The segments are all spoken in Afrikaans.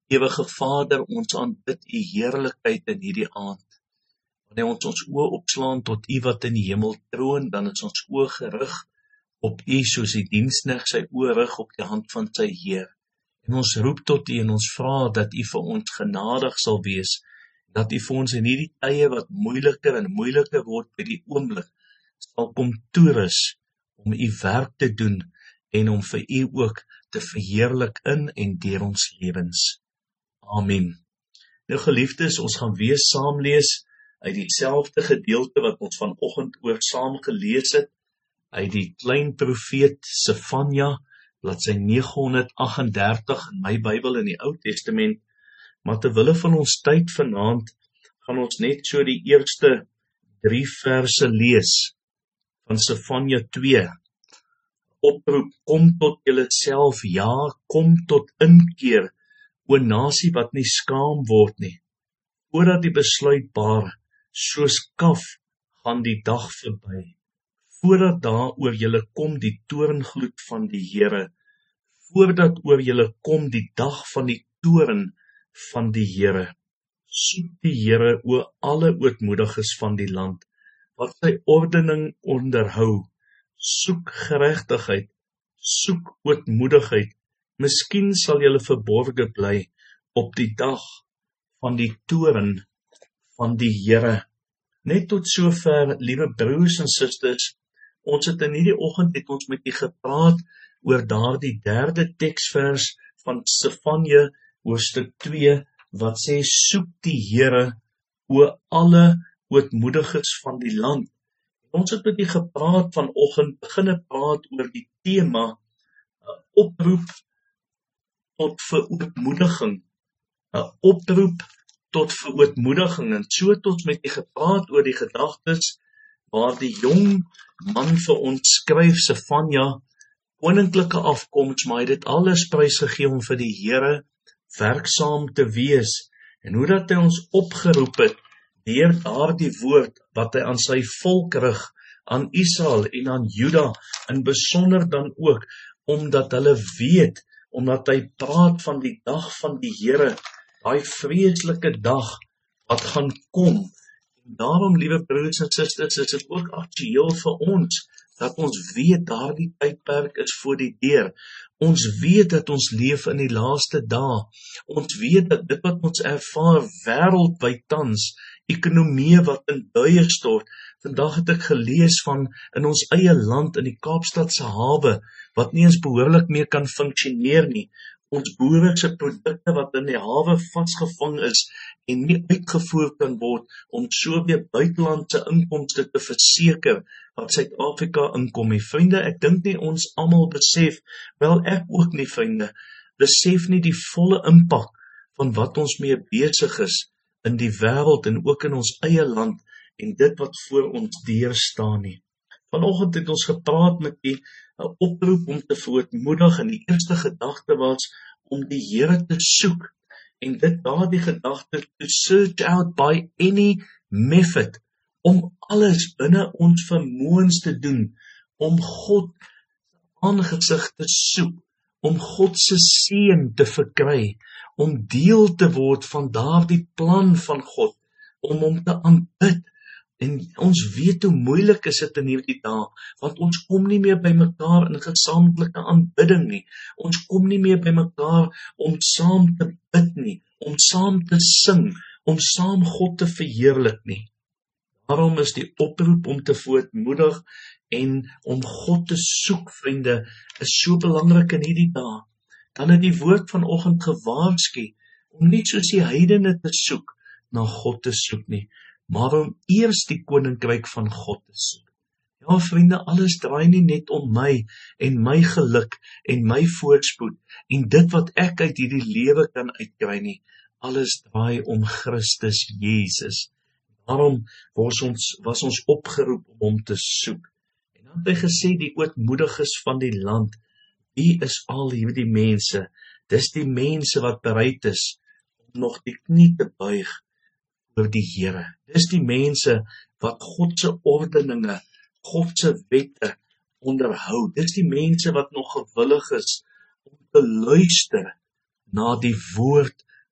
Ewige Vader, ons aanbid u heerlikheid in hierdie aand. Wanneer ons oë opslaan tot u wat in die hemel troon, dan is ons oë gerig op u soos die diensknegt sy oë rig op die hand van sy Heer. En ons roep tot u en ons vra dat u vir ons genadig sal wees, dat u vir ons in hierdie tye wat moeiliker en moeiliker word by die oomblik, sal kom toerus om u werk te doen en om vir u ook te verheerlik in en deur ons lewens. Amen. Nou geliefdes, ons gaan weer saam lees uit dieselfde gedeelte wat ons vanoggend oor saam gelees het, uit die klein profeet Sefanja, bladsy 938 in my Bybel in die Ou Testament, maar terwille van ons tyd vanaand, gaan ons net so die eerste 3 verse lees van Sefanja 2. Oproep, kom tot julleself, ja, kom tot inkeer, o nasie wat nie skaam word nie. Voordat die besluitbaar, soos kaf, gaan die dag verby. Voordat daar oor julle kom die toorngloed van die Here. Voordat oor julle kom die dag van die toorn van die Here. Soek die Here, o alle ootmoediges van die land, wat sy ordening onderhou. Soek geregtigheid, soek ootmoedigheid. Miskien sal julle verborge bly op die dag van die toorn van die Here. Net tot sover, liewe broers en susters, ons het in hierdie oggend het ons met u gepraat oor daardie 3de teksvers van Sefanja hoofstuk 2, wat sê, soek die Here, o alle ootmoediges van die land. Ons het met u gepraat vanoggend, beginne praat oor die tema, oproep tot verootmoediging. 'n Oproep tot verootmoediging, en so het ons met u gepraat oor die gedagtes, waar die jong man vir ons skryf, Sefanja, koninklike afkoms, maar hy het dit alles prysgegee om vir die Here werksaam te wees, en hoe dat hy ons opgeroep het, deur daardie woord, wat hy aan sy volk rig, aan Israel en aan Juda, in besonder dan ook, omdat hulle weet, omdat hy praat van die dag van die Here, daai vreeslike dag, wat gaan kom. En daarom, liewe broers en susters, is dit ook aktueel vir ons, dat ons weet daardie tydperk is voor die deur. Ons weet dat ons leef in die laaste dae. Ons weet dat dit wat ons ervaar wêreldwyd tans, ekonomie wat in duie stort. Vandag het ek gelees van in ons eie land, in die Kaapstadse hawe, wat nie eens behoorlik meer kan funksioneer nie. Ons boere se produkte wat in die hawe vasgevang is en nie uitgevoer kan word om so weer buitelandse inkomste te verseker wat Suid-Afrika inkom. Vriende, ek dink nie ons almal besef, wel ek ook nie, vriende, besef nie die volle impak van wat ons mee besig is in die wêreld en ook in ons eie land en dit wat voor ons deur staan nie. Vanoggend het ons gepraat met die oproep om te verootmoedig, en die eerste gedagte was om die Here te soek, en dit daardie gedagte, to search out by any method, om alles binne ons vermoëns te doen, om God aangesig te soek, om God se seën te verkry, om deel te word van daardie plan van God, om hom te aanbid. En ons weet hoe moeilik is dit in hierdie dae, want ons kom nie meer by mekaar in gesamentlike aanbidding nie. Ons kom nie meer by mekaar om saam te bid nie, om saam te sing, om saam God te verheerlik nie. Daarom is die oproep om te verootmoedig en om God te soek, vriende, is so belangrik in hierdie dae. Dan het die woord vanoggend gewaarsku om nie soos die heidene te soek, na God te soek nie, maar om eers die koninkryk van God te soek. Ja, vriende, alles draai nie net om my en my geluk en my voorspoed en dit wat ek uit hierdie lewe kan uitkry nie. Alles draai om Christus Jesus. Daarom was ons opgeroep om hom te soek. En dan het hy gesê, die ootmoediges van die land, wie is al hierdie mense? Dis die mense wat bereid is om nog die knie te buig oor die Here. Dis die mense wat God se ordeninge, God se wette onderhou. Dis die mense wat nog gewillig is om te luister na die woord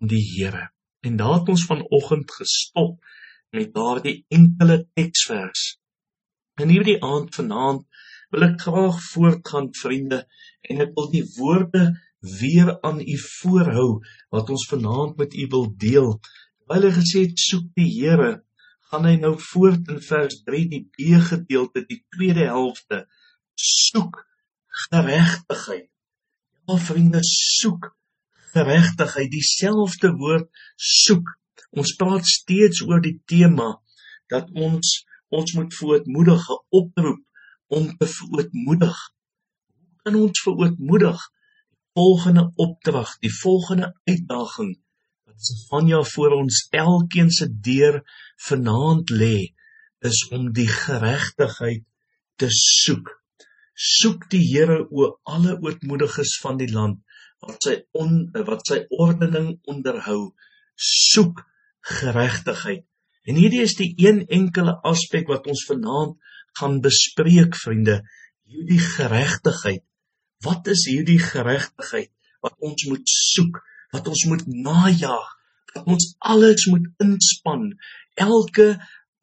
aan die Here. En daar het ons vanoggend gestop met daardie enkele teksvers. En hierdie vanaand wil ek graag voortgaan, vriende, en ek wil die woorde weer aan u voorhou, wat ons vanaand met u wil deel. Terwyl hy gesê het, soek die Here, gaan hy nou voort in vers 3, die B-gedeelte, die tweede helfte, soek geregtigheid. Ja, vriende, soek geregtigheid, dieselfde woord soek. Ons praat steeds oor die tema, dat ons moet verootmoedige oproep om te verootmoedig. Hoe kan ons verootmoedig? Die volgende opdrag, die volgende uitdaging, wat Sefanja voor ons elkeen se deur vanaand lê, is om die geregtigheid te soek. Soek die Here o alle ootmoediges van die land, wat sy ordening onderhou. Soek geregtigheid. En hierdie is die een enkele aspek wat ons vanaand gaan bespreek, vriende. Hierdie geregtigheid. Wat is hierdie geregtigheid wat ons moet soek, wat ons moet najaag, wat ons alles moet inspann, elke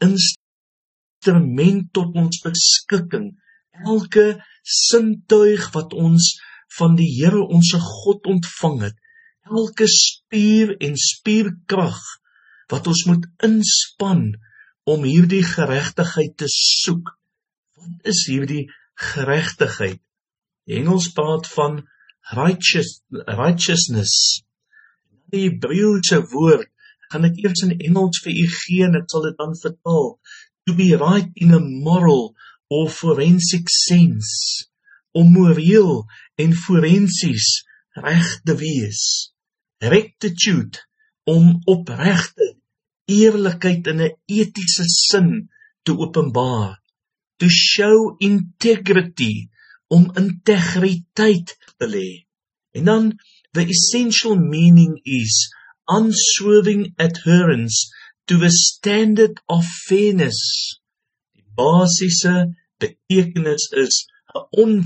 instrument tot ons beskikking, elke sintuig wat ons van die Here onse God ontvang het, elke spier en spierkrag wat ons moet inspann om hierdie geregtigheid te soek. Wat is hierdie geregtigheid? Die Engels praat van righteousness. Die Hebreëse woord, gaan ek eers in Engels vir u gee en ek sal dit dan vertaal. To be right in a moral or forensic sense. Om moreel en forensies reg te wees. Rectitude, om opregte, eerlikheid in 'n etiese sin te openbaar. To show integrity, om integriteit te lê. En dan, the essential meaning is unswerving adherence to a standard of fairness. Die basiese betekenis is 'n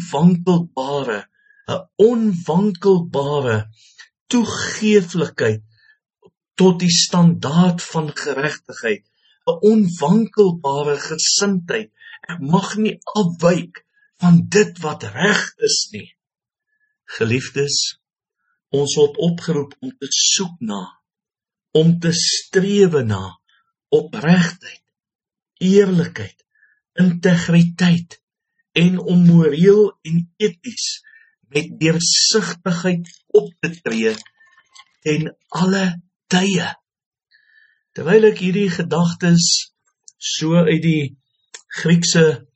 onwankelbare toegeeflikheid tot die standaard van geregtigheid, 'n onwankelbare gesindheid. Ek mag nie afwyk van dit wat reg is nie. Geliefdes, ons word opgeroep om te soek na, om te strewe na opregtheid, eerlikheid, integriteit en om moreel en eties met deursigtigheid op te tree ten alle tye. Terwyl ek hierdie gedagtes so uit die Griekse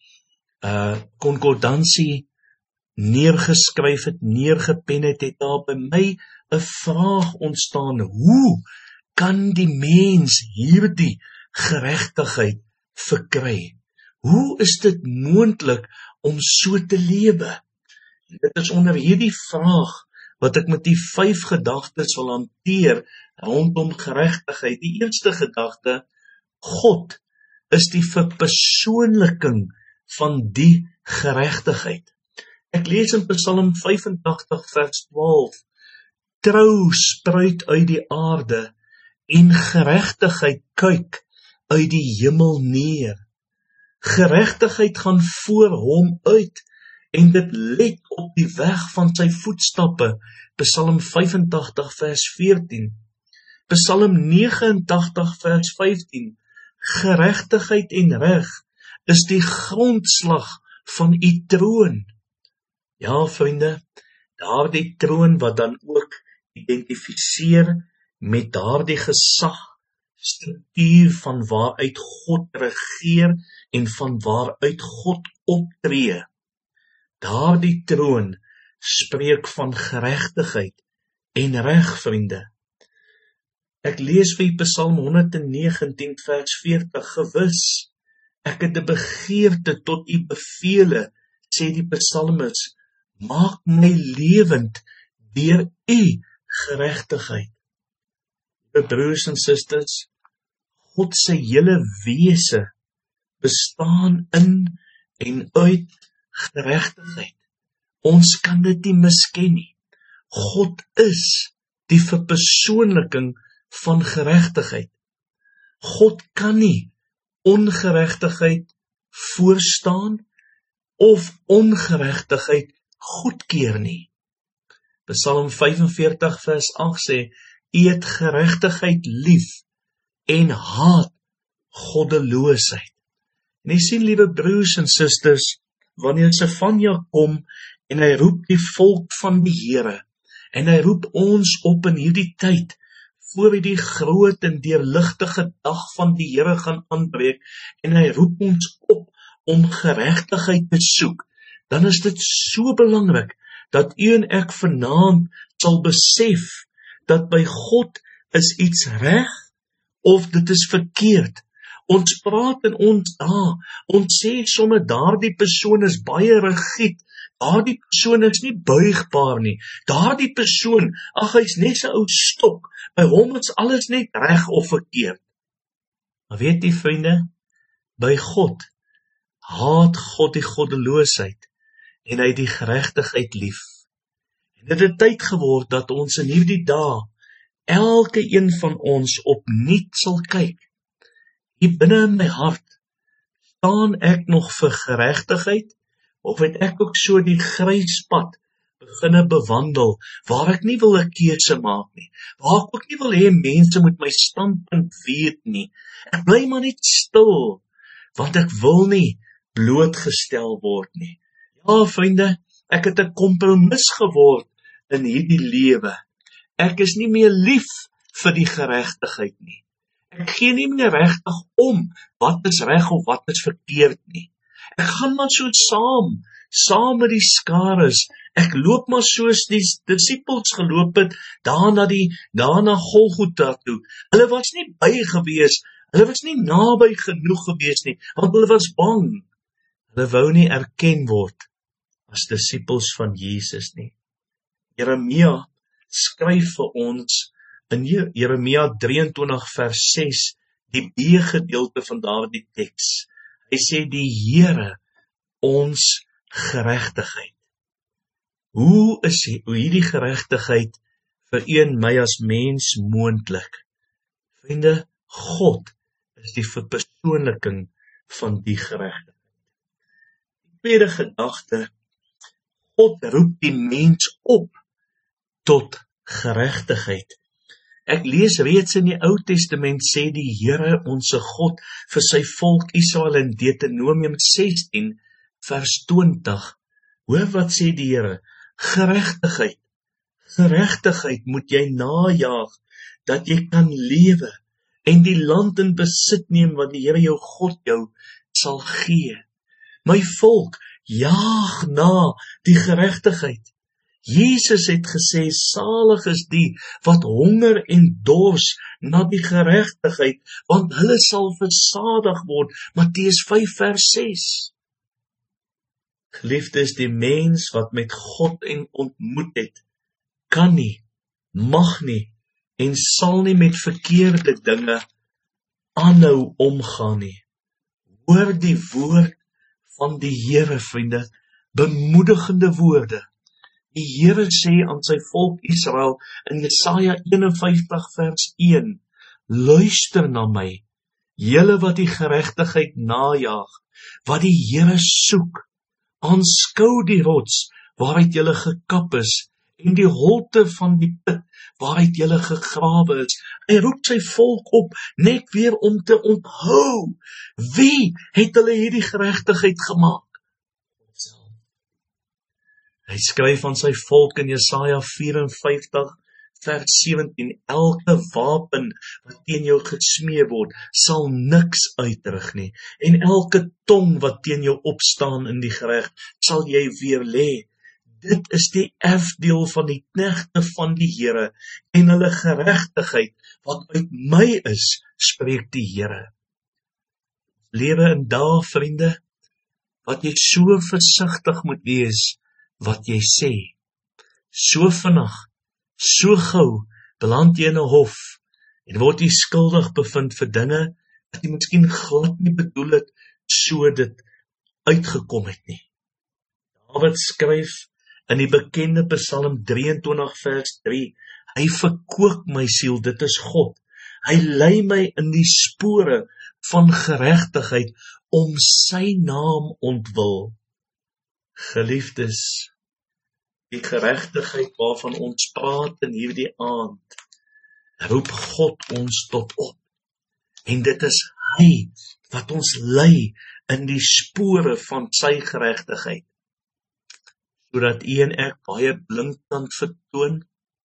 konkordansie neergeskryf het, neergepen het daar by my 'n vraag ontstaan: hoe kan die mens hierdie geregtigheid verkry? Hoe is dit moontlik om so te lewe? En dit is onder hierdie vraag wat ek met die 5 gedagtes wil hanteer rondom geregtigheid. Die eerste gedagte: God is die verpersoonliking van die geregtigheid. Ek lees in Psalm 85 vers 12: Trou spruit uit die aarde en geregtigheid kyk uit die hemel neer. Geregtigheid gaan voor hom uit en dit let op die weg van sy voetstappe. Psalm 85 vers 14. Psalm 89 vers 15. Geregtigheid en reg is die grondslag van u troon. Ja, vriende, daardie troon wat dan ook identifiseer met daardie gesagstruktuur van waaruit God regeer en van waaruit God optree. Daardie troon spreek van geregtigheid en reg, vriende. Ek lees vir Psalm 119 vers 40, gewis, ek het 'n begeerte tot u bevele, sê die psalmis, maak my lewend deur u geregtigheid. Broers en susters, God se hele wese bestaan in en uit geregtigheid. Ons kan dit nie misken nie. God is die verpersoonliking van geregtigheid. God kan nie ongeregtigheid voorstaan of ongeregtigheid goedkeur nie. Psalm 45 vers 8 sê, U het geregtigheid lief en haat goddeloosheid. En jy sien, liewe broers en susters, wanneer Sefanja kom en hy roep die volk van die Here, en hy roep ons op in hierdie tyd, voor hy die groot en deurligtige dag van die Here gaan aanbreek, en hy roep ons op om geregtigheid te soek, dan is dit so belangrik, dat u en ek vanaand sal besef, dat by God is iets reg, of dit is verkeerd. Ons praat en ons sê sommer daardie persoon is baie rigied, daardie persoon is nie buigbaar nie, daardie persoon, hy's net so ou stok, by hom is alles net reg of verkeerd. Maar weet jy, vriende, by God, haat God die goddeloosheid, en hy die geregtigheid lief. En dit het tyd geword, dat ons in hierdie dae, elke een van ons opnuut sal kyk. Hier binne in my hart, staan ek nog vir geregtigheid, of het ek ook so die grys pad beginne bewandel, waar ek nie wil 'n keuse maak nie, waar ek ook nie wil hê mense moet my standpunt weet nie. Ek bly maar net stil, want ek wil nie blootgestel word nie. Ja, vriende, ek het 'n kompromis geword in hierdie lewe. Ek is nie meer lief vir die geregtigheid nie. Ek gee nie meer regtig om wat is reg of wat is verkeerd nie. Ek gaan maar so saam met die skares. Ek loop maar soos die disippels geloop het, daar na Golgotha toe. Hulle was nie by gewees, hulle was nie naby genoeg gewees nie, want hulle was bang. Hulle wou nie erken word as disippels van Jesus nie. Jeremia skryf vir ons in Jeremia 23 vers 6, die B-gedeelte van daardie teks. Hy sê, die Here, ons geregtigheid. Hoe is hierdie geregtigheid vir u en my as mens moontlik? Vriende, God is die verpersoonliking van die geregtigheid. Die tweede gedagte, God roep die mens op tot geregtigheid. Ek lees reeds in die Ou Testament sê die Here onse God vir sy volk Israel in Deuteronomium 16 vers 20. Hoor wat sê die Here? Geregtigheid moet jy najaag, dat jy kan lewe en die land in besit neem wat die Here jou God jou sal gee. My volk, jaag na die geregtigheid. Jesus het gesê, salig is die wat honger en dors na die geregtigheid, want hulle sal versadig word. Matteus 5 vers 6. Geliefdes, die mens wat met God ontmoet het, kan nie, mag nie en sal nie met verkeerde dinge aanhou omgaan nie. Hoor die woord van die Here, vriende, bemoedigende woorde. Die Here sê aan sy volk Israel in Jesaja 51 vers 1, luister na my, julle wat die geregtigheid najaag, wat die Here soek, aanskou die rots waaruit julle gekap is, en die holte van die put waaruit julle gegrawe is. Hy roep sy volk op, net weer om te onthou, wie het hulle hierdie geregtigheid gemaak? Hy skryf aan sy volk in Jesaja 54 vers 17, elke wapen wat teen jou gesmeer word, sal niks uitrig nie, en elke tong wat teen jou opstaan in die gereg, sal jy weer lê. Dit is die erfdeel van die knegte van die Here, en hulle geregtigheid wat uit my is, spreek die Here. Lewe in dae, vriende, wat jy so versigtig moet wees, wat jy sê. So vinnig, so gou, beland jy in 'n hof, en word jy skuldig bevind vir dinge, wat jy miskien glad nie bedoel het, so dit uitgekom het nie. Dawid skryf in die bekende Psalm 23 vers 3, Hy verkoop my siel, dit is God. Hy lei my in die spore van geregtigheid om sy naam ontwil. Geliefdes, die geregtigheid waarvan ons praat in hierdie aand, roep God ons tot op. En dit is hy wat ons lei in die spore van sy geregtigheid, sodat u en ek baie blink kan vertoon,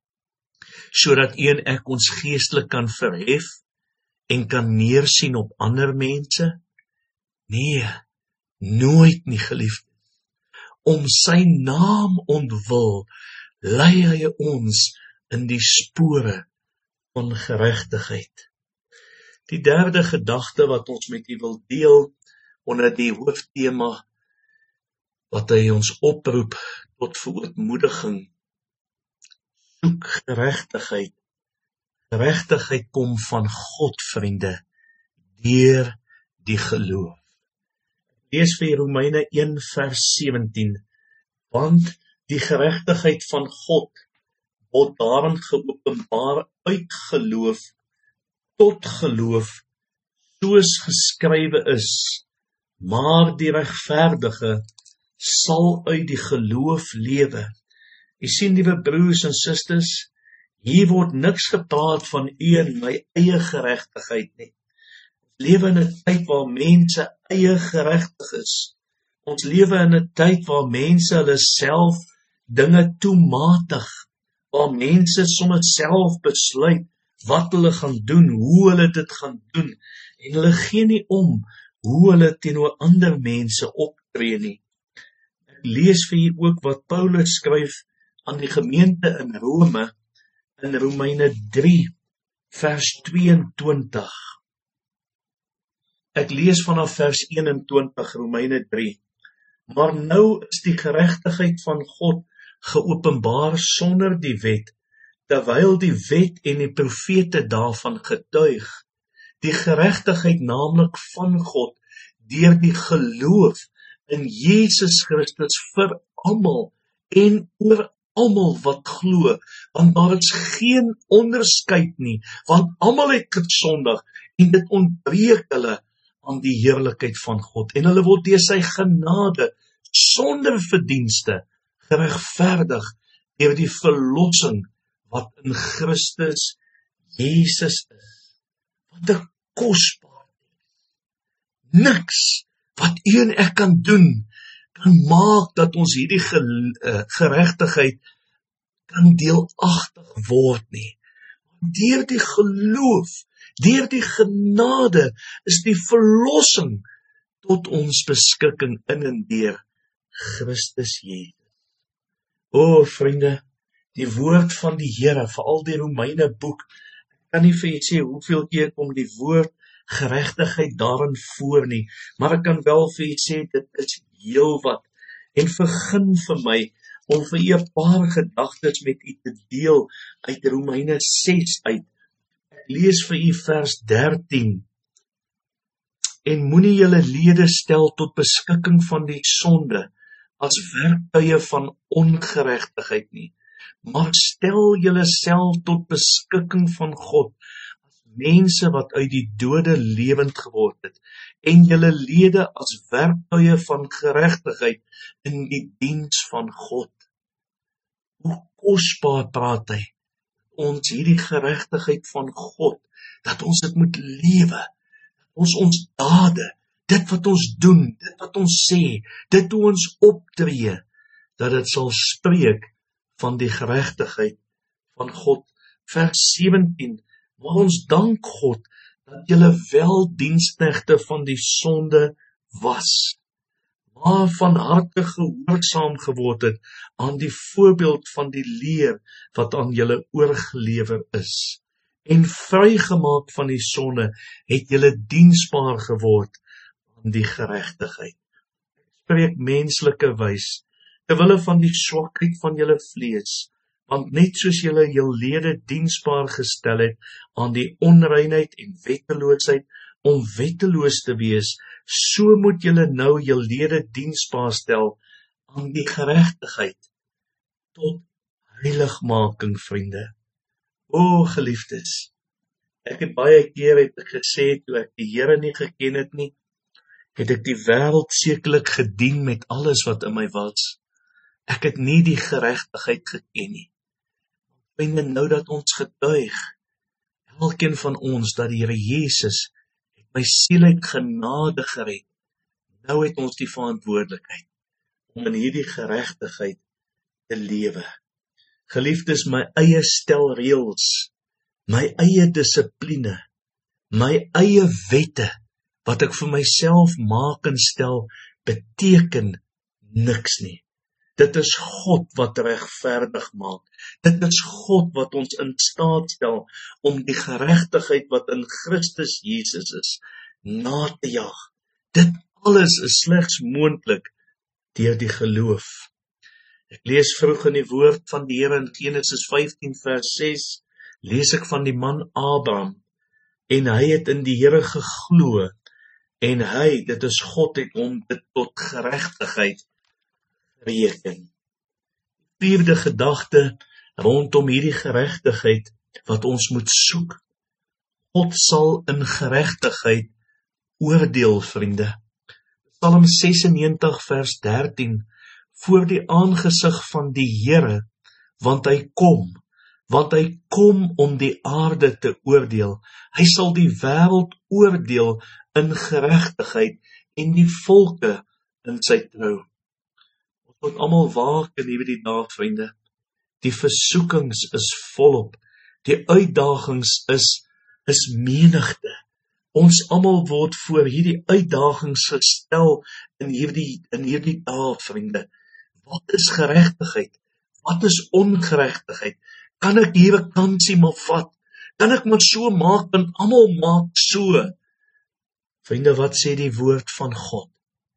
sodat u en ek ons geestelik kan verhef en kan neersien op ander mense? Nee, nooit nie, geliefdes. Om sy naam ontwil, lei hy ons in die spore van geregtigheid. Die derde gedagte wat ons met u wil deel, onder die hooftema wat hy ons oproep tot verootmoediging. Soek geregtigheid. Geregtigheid kom van God, vriende, deur die geloof. Lees vir Romeine 1 vers 17, want die geregtigheid van God word daarin geopenbaar uit geloof tot geloof, soos geskrywe is, maar die regverdige sal uit die geloof lewe. Jy sien, liewe broers en susters, hier word niks gepraat van u en my eie geregtigheid nie. Ons lewe in 'n tyd waar mense eie geregtig is. Ons lewe in 'n tyd waar mense hulle self dinge toematig, waar mense sommer self besluit wat hulle gaan doen, hoe hulle dit gaan doen, en hulle gee nie om hoe hulle teenoor ander mense optree nie. Ek lees vir u ook wat Paulus skryf aan die gemeente in Rome, in Romeine 3, vers 22. Ek lees vanaf vers 21, Romeine 3. Maar nou is die geregtigheid van God geopenbaar sonder die wet, terwyl die wet en die profete daarvan getuig. Die geregtigheid naamlik van God, deur die geloof in Jesus Christus vir almal en oor almal wat glo, want daar is geen onderskeid nie, want almal het gesondig en dit ontbreek hulle aan die heerlikheid van God, en hulle word deur sy genade sonder verdienste geregverdig deur die verlossing wat in Christus Jesus is. Wat 'n kosbaar ding. Niks wat u en ek kan doen, kan maak dat ons hierdie geregtigheid kan deelagtig word nie. Deur die geloof, deur die genade is die verlossing tot ons beskikking in en deur Christus Jesus. O vriende, die woord van die Here, veral die Romeine boek, ek kan nie vir julle sê hoeveel keer kom die woord geregtigheid daarin voor nie, maar ek kan wel vir julle sê, dit is heel wat, en vergun vir my, om vir u 'n paar gedagtes met u te deel, uit Romeine 6 uit. Ek lees vir u vers 13, en moenie julle lede stel tot beskikking van die sonde, as werktuie van ongeregtigheid nie, maar stel julle self tot beskikking van God, as mense wat uit die dode lewend geword het, en julle lede as werktuie van geregtigheid in die diens van God. Hoe kosbaar praat hy, ons hierdie geregtigheid van God, dat ons dit moet lewe, ons dade, dit wat ons doen, dit wat ons sê, dit hoe ons optree, dat dit sal spreek van die geregtigheid van God. Vers 17, maar ons dank God, dat julle wel diensknegte van die sonde was, maar van harte gehoorsaam geword het aan die voorbeeld van die leer wat aan julle oorgelewer is. En vrygemaak van die sonde het julle diensbaar geword aan die geregtigheid. Spreek menslike wys, terwille van die swakheid van julle vlees, want net soos julle jul lede diensbaar gestel het aan die onreinheid en wetteloosheid om wetteloos te wees, so moet julle nou jul lede diensbaar stel aan die geregtigheid tot heiligmaking, vriende. O geliefdes, ek het baie keer het ek gesê, toe ek die Here nie geken het nie, het ek die wêreld sekerlik gedien met alles wat in my was. Ek het nie die geregtigheid geken nie. En nou dat ons getuig, elkeen van ons, dat die Here Jesus het my siel uit genade gered, nou het ons die verantwoordelikheid om in hierdie geregtigheid te lewe. Geliefdes, my eie stel reëls, my eie dissipline, my eie wette, wat ek vir myself maak en stel, beteken niks nie. Dit is God wat regverdig maak. Dit is God wat ons in staat stel om die geregtigheid wat in Christus Jesus is, na te jag. Dit alles is slegs moontlik deur die geloof. Ek lees vroeg in die woord van die Here in Genesis 15 vers 6, lees ek van die man Abraham, en hy het in die Here geglo, en hy, dit is God, het hom dit tot geregtigheid bereken. Vierde gedagte rondom hierdie geregtigheid wat ons moet soek. God sal in geregtigheid oordeel, vriende. Psalm 96 vers 13, voor die aangesig van die Here, want hy kom om die aarde te oordeel. Hy sal die wêreld oordeel in geregtigheid en die volke in sy trou. Ons moet almal waak in hierdie dae, vriende. Die versoekings is volop. Die uitdagings is menigte. Ons almal word voor hierdie uitdagings gestel in hierdie dae, vriende. Wat is geregtigheid? Wat is ongeregtigheid? Kan ek hier 'n kansie maar vat? Kan ek maar so maak en almal maak so? Vriende, wat sê die woord van God?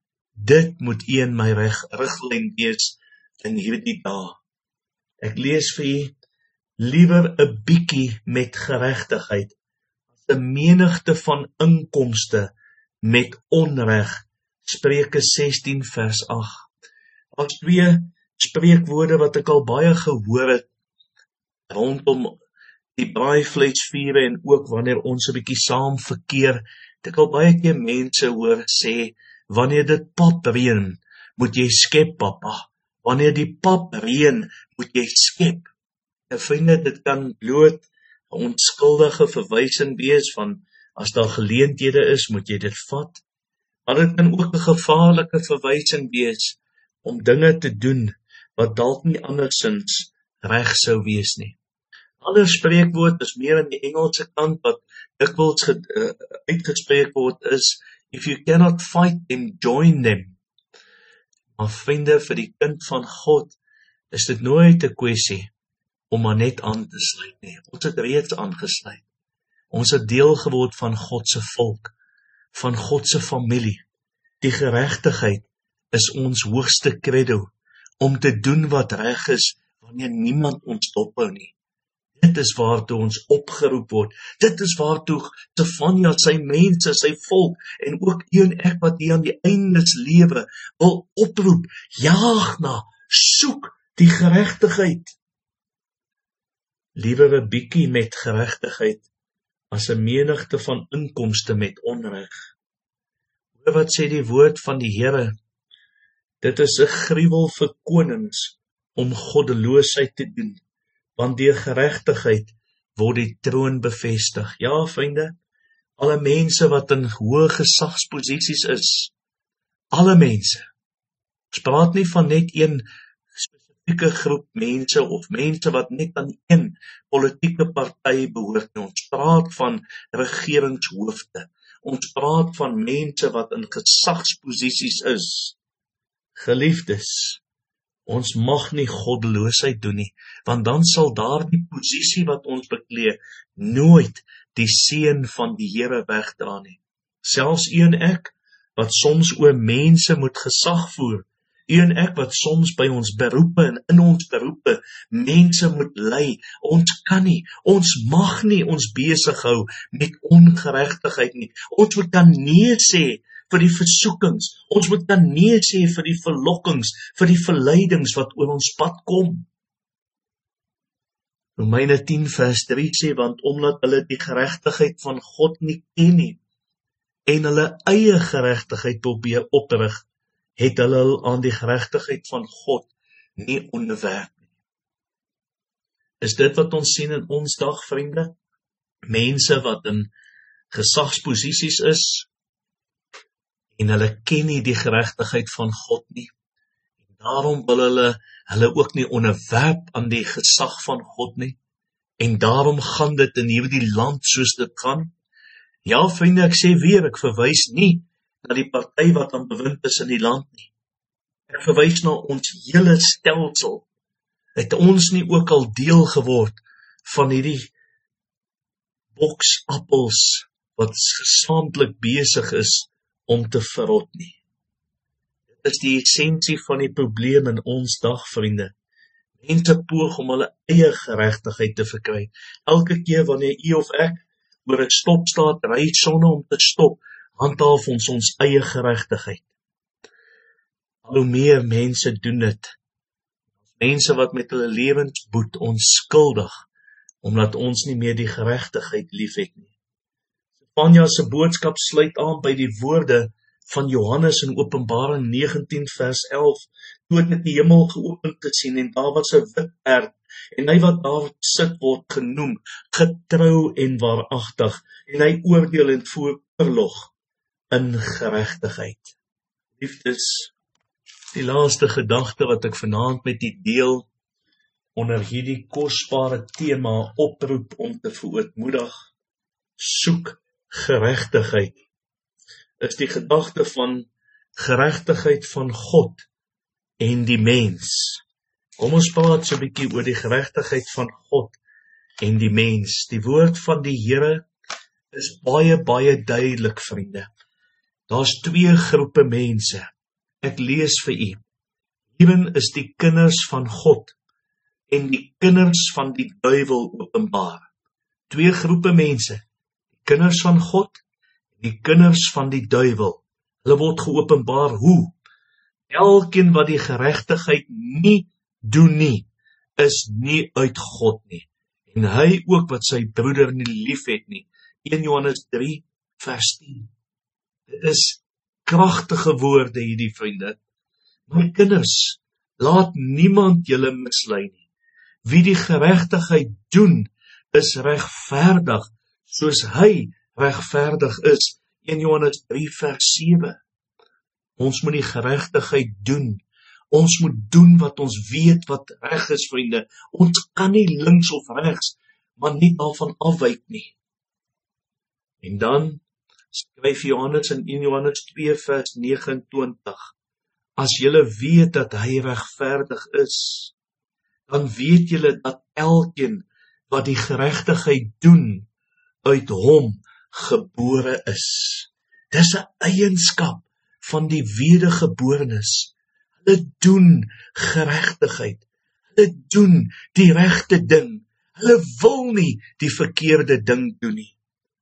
Dit moet u en my riglyn wees in hierdie dae. Ek lees vir u, liewer 'n bietjie met geregtigheid as 'n menigte van inkomste met onreg. Spreuke 16 vers 8. Daar's twee spreekwoorde wat ek al baie gehoor het rondom die braaivleisvure en ook wanneer ons 'n bietjie saam verkeer. Ek al baie keer mense hoor sê, wanneer dit pap reën, moet jy skep, pappa. Wanneer die pap reën, moet jy skep. En vriende, dit kan bloot 'n onskuldige verwysing wees van, as daar geleenthede is, moet jy dit vat. Maar dit kan ook 'n gevaarlike verwysing wees om dinge te doen wat dalk nie andersins reg sou wees nie. Ander spreekwoord is meer aan die Engelse kant wat dikwels uitgespreek word is, if you cannot fight them, join them. Maar vriende, vir die kind van God is dit nooit 'n kwessie om maar net aan te sluit nie. Ons het reeds aangesluit. Ons het deel geword van God se volk, van God se familie. Die geregtigheid is ons hoogste credo, om te doen wat reg is, wanneer niemand ons dophou nie. Dit is waartoe ons opgeroep word. Dit is waartoe Stefania, sy mense, sy volk, en ook u en ek wat hier aan die eindes lewe, wil oproep, jaag na, soek die geregtigheid. Liewer 'n bietjie met geregtigheid, as 'n menigte van inkomste met onreg. Hoor wat sê die woord van die Here, dit is 'n gruwel vir konings om goddeloosheid te doen, want deur geregtigheid word die troon bevestig. Ja, vriende, alle mense wat in hoë gesagsposisies is, alle mense, ons praat nie van net een spesifieke groep mense, of mense wat net aan een politieke party behoort nie, ons praat van regeringshoofde, ons praat van mense wat in gesagsposisies is. Geliefdes, ons mag nie goddeloosheid doen nie, want dan sal daardie posisie wat ons beklee nooit die seën van die Here wegdra nie. Selfs u en ek wat soms oor mense moet gesag voer, u en ek wat soms by ons beroepe en in ons beroepe mense moet lei, ons kan nie, ons mag nie ons besig hou met ongeregtigheid nie. Ons moet kan nee sê vir die versoekings, ons moet dan nee sê vir die verlokkings, vir die verleidings wat oor ons pad kom. Romeine 10 vers 3 sê, want omdat hulle die geregtigheid van God nie ken nie, en hulle eie geregtigheid probeer oprig, het hulle aan die geregtigheid van God nie onderwerp nie. Is dit wat ons sien in ons dag, vriende? Mense wat in gesagsposisies is, en hulle ken nie die geregtigheid van God nie. En daarom wil hulle ook nie onderwerp aan die gesag van God nie. En daarom gaan dit in hierdie land soos dit gaan. Ja, vriende, ek sê weer, ek verwys nie na die party wat aan bewind is in die land nie. Ek verwys na ons hele stelsel. Het ons nie ook al deel geword van hierdie boks appels wat gesamentlik besig is om te verrot nie. Dit is die essensie van die probleem in ons dag, vriende. Mense poog om hulle eie geregtigheid te verkry. Elke keer wanneer u of ek oor 'n stopstraat ry sonder om te stop, handhaaf ons eie geregtigheid. Al hoe meer mense doen dit. Mense wat met hulle lewens boet onskuldig, omdat ons nie meer die geregtigheid liefhet nie. Stefanja se boodskap sluit aan by die woorde van Johannes in Openbaring 19 vers 11, toe het die hemel geopen gesien en daar was 'n wit perd, en hy wat daar sit word genoem, getrou en waaragtig, en hy oordeel en voer oorlog in geregtigheid. Liefdes, die laaste gedagte wat ek vanaand met u deel, onder hierdie kosbare tema oproep om te verootmoedig, soek geregtigheid, is die gedagte van geregtigheid van God en die mens. Kom ons praat so 'n bietjie oor die geregtigheid van God en die mens. Die woord van die Here is baie, baie duidelik, vriende. Daar's twee groepe mense. Ek lees vir u. Hierin is die kinders van God en die kinders van die duiwel openbaar. Twee groepe mense. Die kinders van God en die kinders van die duiwel. Hulle word geopenbaar hoe? Elkeen wat die geregtigheid nie doen nie, is nie uit God nie. En hy ook wat sy broeder nie lief het nie. 1 Johannes 3 vers 10. Dit is kragtige woorde hierdie, vriende. My kinders, laat niemand julle mislei nie. Wie die geregtigheid doen, is regverdig, soos hy regverdig is. 1 Johannes 3 vers 7. Ons moet die geregtigheid doen. Ons moet doen wat ons weet wat reg is, vriende. Ons kan nie links of regs, maar nie daarvan afwyk nie. En dan skryf Johannes in 1 Johannes 2 vers 29. As julle weet dat hy regverdig is, dan weet julle dat elkeen wat die geregtigheid doen, uit hom gebore is. Dis 'n eienskap van die wedergeborenes. Hulle doen geregtigheid. Hulle doen die regte ding. Hulle wil nie die verkeerde ding doen nie.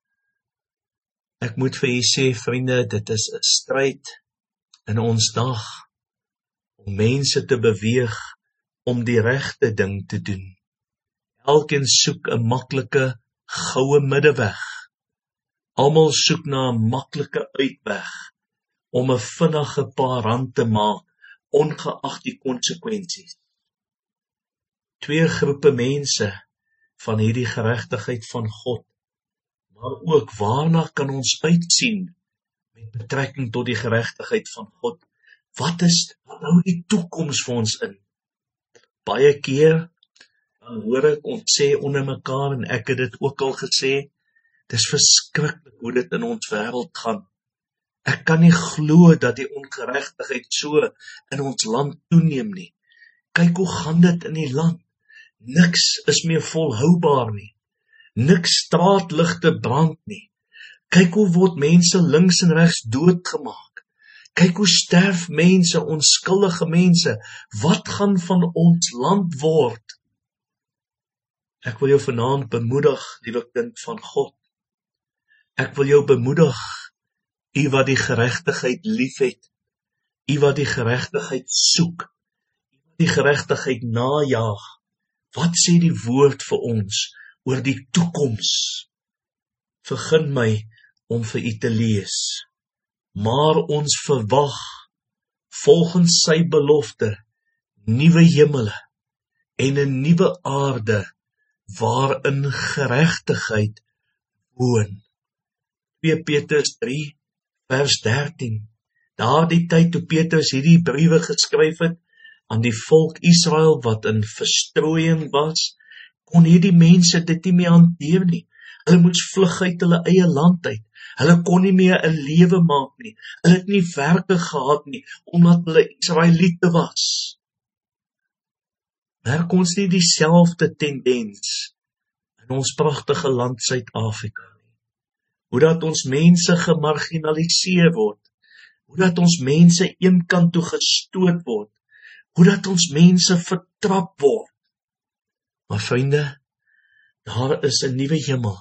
Ek moet vir julle sê, vriende, dit is 'n stryd in ons dag om mense te beweeg om die regte ding te doen. Elkeen soek 'n maklike, goue middeweg. Almal soek na 'n maklike uitweg om 'n vinnige paar rand te maak, ongeag die konsekwensies. Twee groepe mense van hierdie geregtigheid van God, maar ook waarna kan ons uitsien met betrekking tot die geregtigheid van God? Wat hou die toekoms vir ons in? Baie keer dan hoor ek ons sê onder mekaar, en ek het dit ook al gesê, dis verskriklik hoe dit in ons wêreld gaan. Ek kan nie glo dat die ongeregtigheid so in ons land toeneem nie. Kyk hoe gaan dit in die land. Niks is meer volhoubaar nie. Niks straatligte brand nie. Kyk hoe word mense links en regs doodgemaak. Kyk hoe sterf mense, onskuldige mense. Wat gaan van ons land word? Ek wil jou vanaand bemoedig, liewe kind van God. Ek wil jou bemoedig, u wat die geregtigheid liefhet, u wat die geregtigheid soek, u wat die geregtigheid najaag. Wat sê die woord vir ons oor die toekoms? Vergun my om vir u te lees. Maar ons verwag, volgens sy belofte, nuwe hemele en 'n nuwe aarde, waarin geregtigheid woon. 2 Petrus 3 vers 13. Daardie tyd toe Petrus hierdie briewe geskryf het aan die volk Israel wat in verstrooiing was, kon hierdie mense dit nie meer hanteer nie. Hulle moes vlug uit hulle eie land uit. Hulle kon nie meer 'n lewe maak nie. Hulle het nie werke gehad nie, omdat hulle Israeliete was. Merk ons nie dieselfde tendens in ons pragtige land Suid-Afrika nie? Hoe dat ons mense gemarginaliseer word, hoe dat ons mense een kant toe gestoot word, hoe dat ons mense vertrap word. Maar vriende, daar is 'n nuwe hemel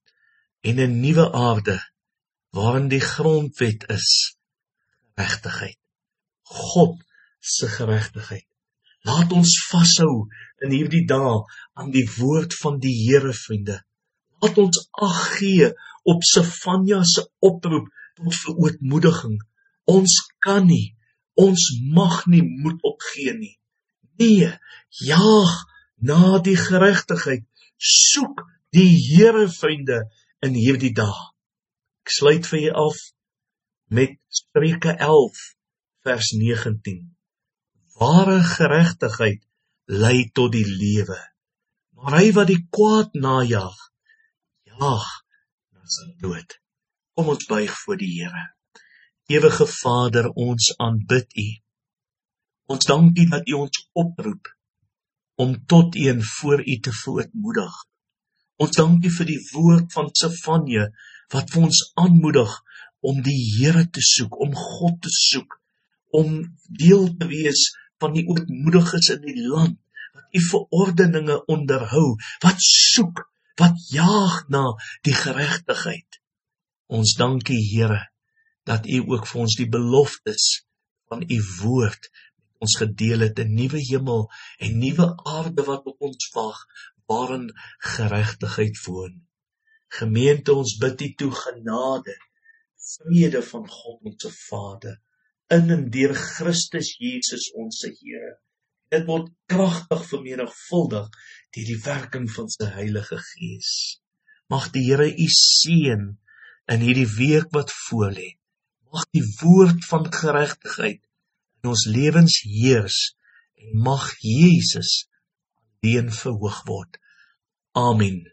en 'n nuwe aarde, waarin die grondwet is geregtigheid. God se geregtigheid. Laat ons vashou in hierdie dae aan die woord van die Here, vriende. Laat ons ag gee op Sefanja se oproep tot verootmoediging. Ons kan nie, ons mag nie moed opgee nie. Nee, jaag na die geregtigheid. Soek die Here, vriende, in hierdie dae. Ek sluit vir julle af met Spreuke 11 vers 19. Ware geregtigheid lei tot die lewe, maar hy wat die kwaad najag, jaag na sy dood. Kom ons buig voor die Here. Ewige Vader, ons aanbid U. Ons dank U dat U ons oproep om tot U en voor U te verootmoedig. Ons dank U vir die woord van Sefanja wat vir ons aanmoedig om die Here te soek, om God te soek, om deel te wees van die ootmoediges in die land, wat U verordeninge onderhou, wat soek, wat jaag na die geregtigheid. Ons dank U, Here, dat U ook vir ons die beloftes van U woord met ons gedeel het, 'n nuwe hemel en nuwe aarde wat op ons wag, waarin geregtigheid woon. Gemeente, ons bid U toe genade, vrede van God ons Vader, in en deur Christus Jesus ons Here. Dit word kragtig vermenigvuldig deur die werking van sy Heilige Gees. Mag die Here U seën in hierdie week wat voorlê. Mag die woord van geregtigheid in ons lewens heers en mag Jesus alleen verhoog word. Amen.